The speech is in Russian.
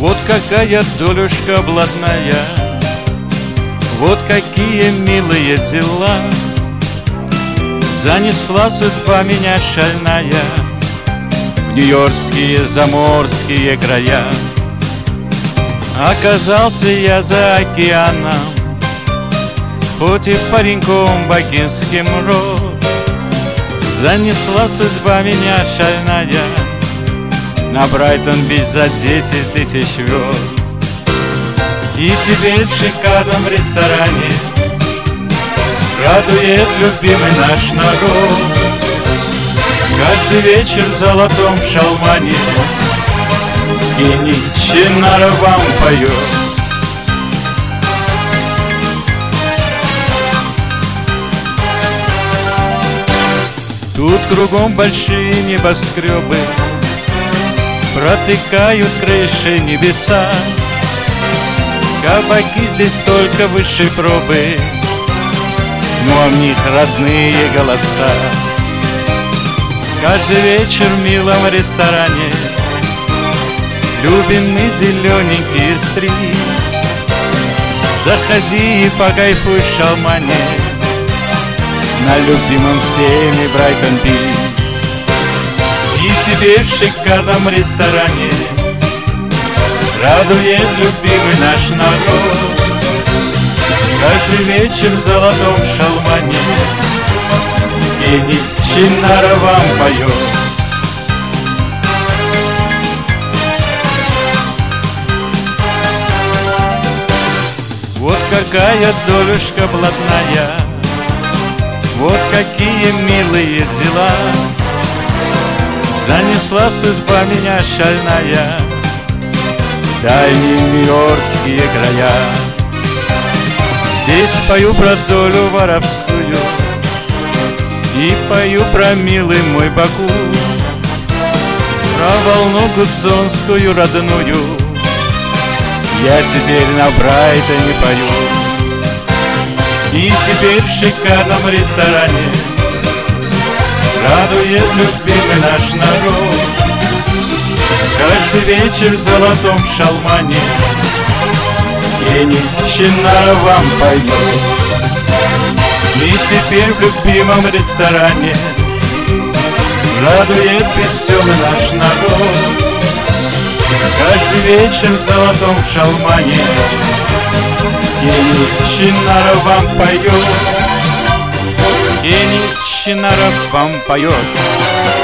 Вот какая долюшка блатная, вот какие милые дела. Занесла судьба меня шальная в нью-йоркские заморские края. Оказался я за океаном, хоть и пареньком бакинским род. Занесла судьба меня шальная на Брайтон-Бич за 10 тысяч верст. И теперь в шикарном ресторане радует любимый наш народ. Каждый вечер в золотом шалмане гений Чинаров вам поет. Тут кругом большие небоскребы протыкают крыши небеса. Кабаки здесь только высшей пробы, но в них родные голоса. Каждый вечер в милом ресторане любим мы зелененький стрит. Заходи и покайфуй в шалмане на любимом всеми Брайтон-Бич. И теперь в шикарном ресторане радует любимый наш народ. Каждый вечер в золотом шалмане гений Чинаров вам поет. Вот какая долюшка блатная, вот какие милые дела. Занесла судьба меня шальная в дальние нью-йоркские края. Здесь пою про долю воровскую и пою про милый мой Баку, про волну гудзонскую родную я теперь на Брайтоне пою. И теперь в шикарном ресторане радует любимый наш народ. Каждый вечер в золотом шалмане гений Чинаров вам поет. И теперь в любимом ресторане радует веселый наш народ. Каждый вечер в золотом шалмане гений Чинаров вам поет. Гений Чинаров вам поет.